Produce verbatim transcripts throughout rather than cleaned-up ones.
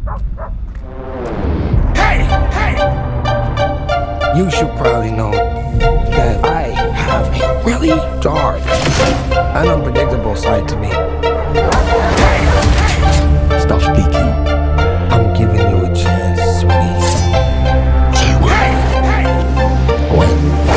Hey, hey. You should probably know that I have a really dark and unpredictable side to me. Hey, hey. Stop speaking. I'm giving you a chance, sweetie. Hey, hey. What?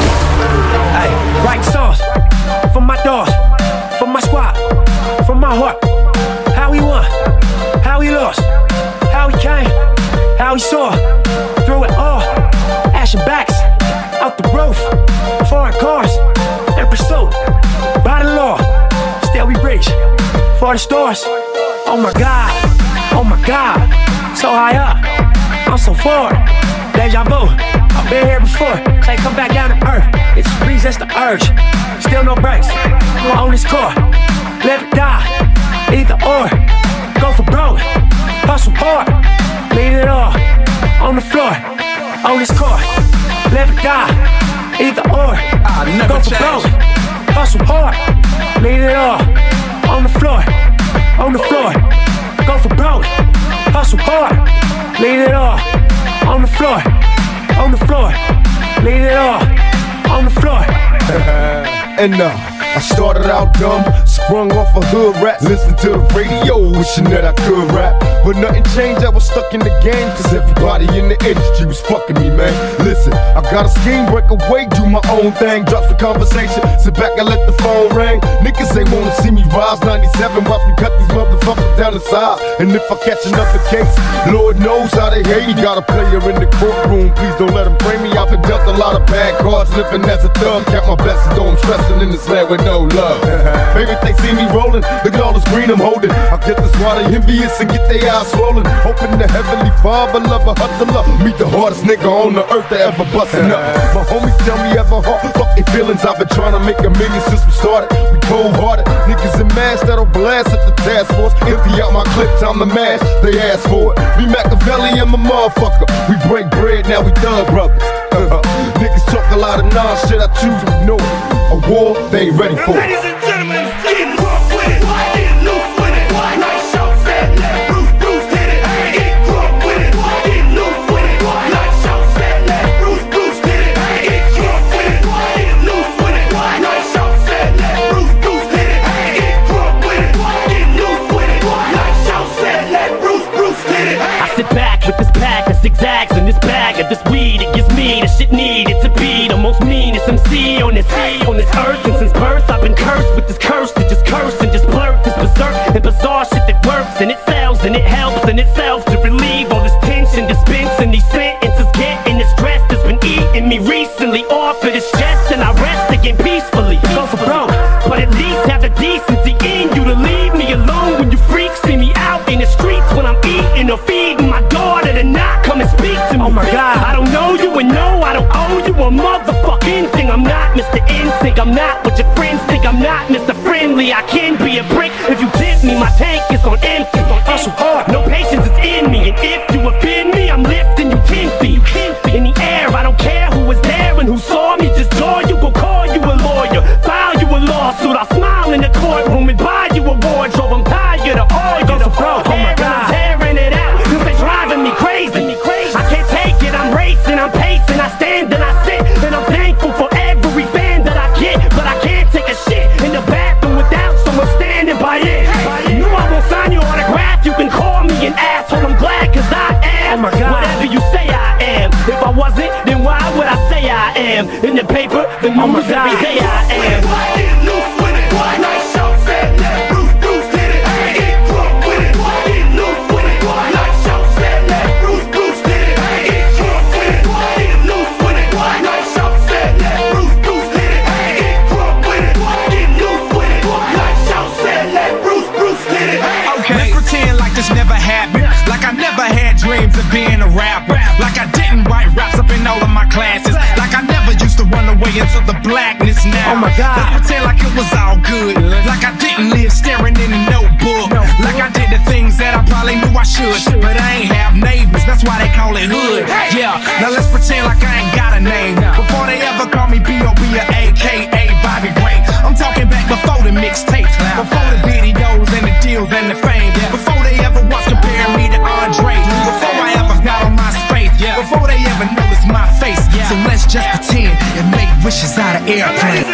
Hey, writing songs for my dogs, for my squad, from my heart. How he won, how he lost, how he came, how he saw through it all. Ashen backs out the roof, foreign cars in pursuit by the law. Still we reach for the stars. Oh my God, oh my God, so high up, I'm so far. Deja vu, I've been here before. Can't come back down to earth. It's resist the urge. Still no brakes on this car. Live or die, either or. Go for broke, hustle hard, leave it all on the floor. On this car, live or die, either or. Go for broke, hustle hard, leave it all on the floor. On the floor, go for broke, hustle hard, leave it all on the floor. On the floor, leave it all on the floor. And uh, I started out dumb, sprung off a hood rap, listened to the radio, wishing that I could rap. But nothing changed, I was stuck in the game, cause everybody in the industry was fucking me, man. Listen, I got a scheme, break away, do my own thing, drop the conversation, sit back and let the phone ring. Niggas ain't wanna see me rise, ninety-seven, watch me cut these motherfuckers down the side. And if I catch another case, Lord knows how they hate me. Got a player in the courtroom, please don't let him frame me. I've been dealt a lot of bad cards, living as a thug. Count my blessings, though I'm stressing in this land with no love. Baby, if they see me rolling, look at all this green I'm holding. I get this water envious and get their eyes swollen. Hoping the heavenly father, lover, hustler, meet the hardest nigga on the earth that ever bustin' up. My homies tell me ever hard, fuck their feelings. I've been trying to make a million since we started. We cold hearted, niggas in masks that'll blast at the task force. Empty out my clip, time to mash, they ask for it. Me Machiavelli and my motherfucker, we break bread, now we thug brothers. Uh-huh. Niggas talk a lot of non-shit, I choose to ignore it. A war, they ain't ready for it. Ladies and gentlemen, get rough with it, get loose with it. Nice show, said let Bruce, Bruce hit it. Get drunk with it, get loose with it. Nice show, said let Bruce, Bruce hit it. Get drunk with it, get loose with it. Nice show, said let Bruce, Bruce hit it. Get drunk with it, get loose with it. Nice show, said let Bruce, Bruce hit it. I sit back with this pack of zigzags in this bag of this weed. It gives me the shit needed to be the most meanest M C on this on this earth. And since birth I've been cursed with this curse to just curse and just blurt this berserk and bizarre shit that works and it sells and it helps in itself to relieve all this tension, dispensing these sentences, getting the stress that's been eating me recently off of this chest. And I rest again peacefully. Go for broke, but at least have the decency in you to leave me alone when you freaks see me out in the streets when I'm eating or feeding my daughter to not come and speak to me. Oh my God, I don't know you and no, I don't owe you a motherfucking thing. I'm not Mister Instinct, I'm not what your friends think. I'm not Mister Friendly, I can be a brick if you tip me. My tank is on empty, hustle hard, no patience is in me. And if you offend me, I'm lifting you ten feet in the air. I don't care who was there and who saw me, just joy you, go call you a lawyer, file you a lawsuit. I'll smile in the courtroom and buy you a wardrobe. I'm tired of all you the broke, oh my God, I'm tearing it out, cause they driving me crazy. I can't take it, I'm racing, I'm pacing, I stand and I sit, and I'm thankful for every fan that I get. But I can't take a shit in the bathroom without someone standing by it. You know I won't sign your autograph, you can call me an asshole, I'm glad cause I am whatever you say I am. If I wasn't, then why would I say I am? In the paper, the news every day I am. Get loose with it, nice show, said let Bruce, Bruce hit it. Get drunk with it, get loose with it. Nice show, said let Bruce, Bruce hit it. Get drunk with it, get loose with it. Nice show, said let Bruce, Bruce hit it. Get drunk with it, get loose with it. Nice show, said let Bruce, Bruce hit it. Okay, let's pretend like this never happened. Like I never had dreams of being a rapper. Like I didn't write raps up in all of my classes. Like I never used to run away into the blackness now. Oh my God, let's pretend like it was all good. Like I didn't live staring in a notebook. Like I did the things that I probably knew I should, but I ain't have neighbors, that's why they call it hood. Yeah, now let's pretend like I ain't got a name before they ever call me B O B or A K A Bobby Ray. I'm talking back before the mixtapes, before the videos and the deals and the fame, before they ever once compared me to Andre. airplane.